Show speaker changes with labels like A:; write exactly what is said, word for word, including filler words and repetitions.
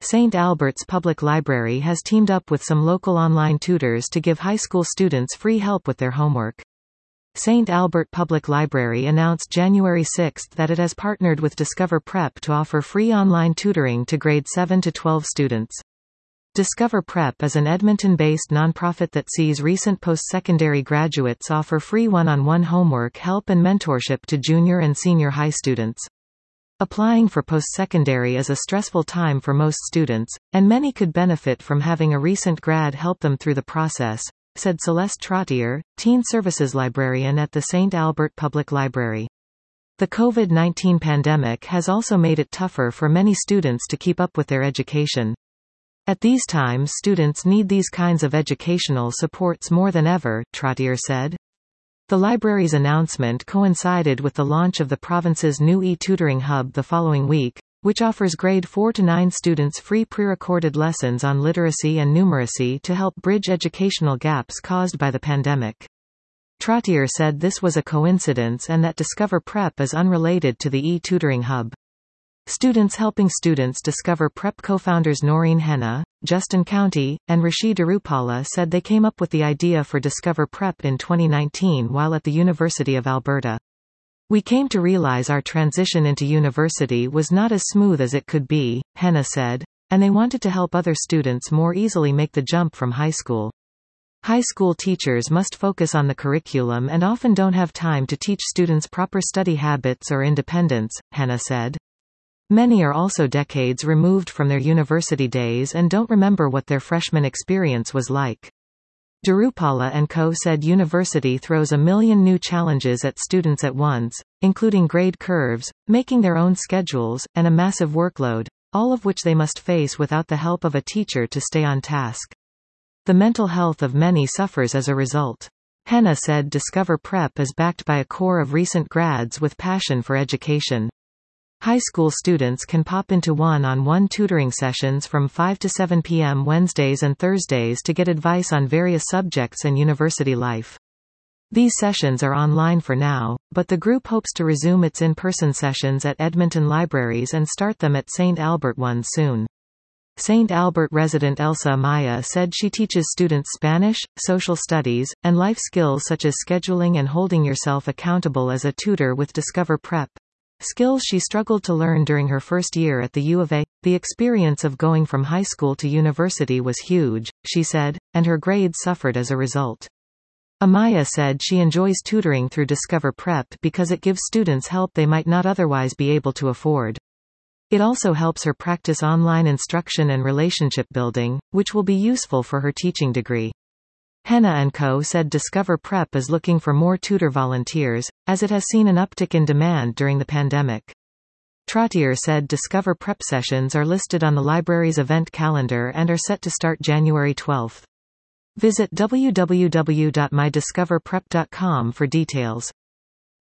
A: Saint Albert's Public Library has teamed up with some local online tutors to give high school students free help with their homework. Saint Albert Public Library announced January sixth that it has partnered with Discover Prep to offer free online tutoring to grade seven to twelve students. Discover Prep is an Edmonton-based nonprofit that sees recent post-secondary graduates offer free one-on-one homework help and mentorship to junior and senior high students. Applying for post-secondary is a stressful time for most students, and many could benefit from having a recent grad help them through the process, said Celeste Trottier, Teen Services Librarian at the Saint Albert Public Library. The COVID nineteen pandemic has also made it tougher for many students to keep up with their education. At these times, students need these kinds of educational supports more than ever, Trottier said. The library's announcement coincided with the launch of the province's new e-tutoring hub the following week, which offers grade four to nine students free pre-recorded lessons on literacy and numeracy to help bridge educational gaps caused by the pandemic. Trottier said this was a coincidence and that Discover Prep is unrelated to the e-tutoring hub. Students Helping Students Discover Prep co-founders Noreen Henna, Justin County, and Rishi Darupala said they came up with the idea for Discover Prep in twenty nineteen while at the University of Alberta. We came to realize our transition into university was not as smooth as it could be, Henna said, and they wanted to help other students more easily make the jump from high school. High school teachers must focus on the curriculum and often don't have time to teach students proper study habits or independence, Henna said. Many are also decades removed from their university days and don't remember what their freshman experience was like. Darupala and co said university throws a million new challenges at students at once, including grade curves, making their own schedules, and a massive workload, all of which they must face without the help of a teacher to stay on task. The mental health of many suffers as a result. Henna said Discover Prep is backed by a core of recent grads with passion for education. High school students can pop into one-on-one tutoring sessions from five to seven p m Wednesdays and Thursdays to get advice on various subjects and university life. These sessions are online for now, but the group hopes to resume its in-person sessions at Edmonton libraries and start them at Saint Albert ones soon. Saint Albert resident Elsa Amaya said she teaches students Spanish, social studies, and life skills such as scheduling and holding yourself accountable as a tutor with Discover Prep. Skills she struggled to learn during her first year at the U of A. The experience of going from high school to university was huge, she said, and her grades suffered as a result. Amaya said she enjoys tutoring through Discover Prep because it gives students help they might not otherwise be able to afford. It also helps her practice online instruction and relationship building, which will be useful for her teaching degree. Henna and co said Discover Prep is looking for more tutor volunteers, as it has seen an uptick in demand during the pandemic. Trottier said Discover Prep sessions are listed on the library's event calendar and are set to start January twelfth. Visit w w w dot my discover prep dot com for details.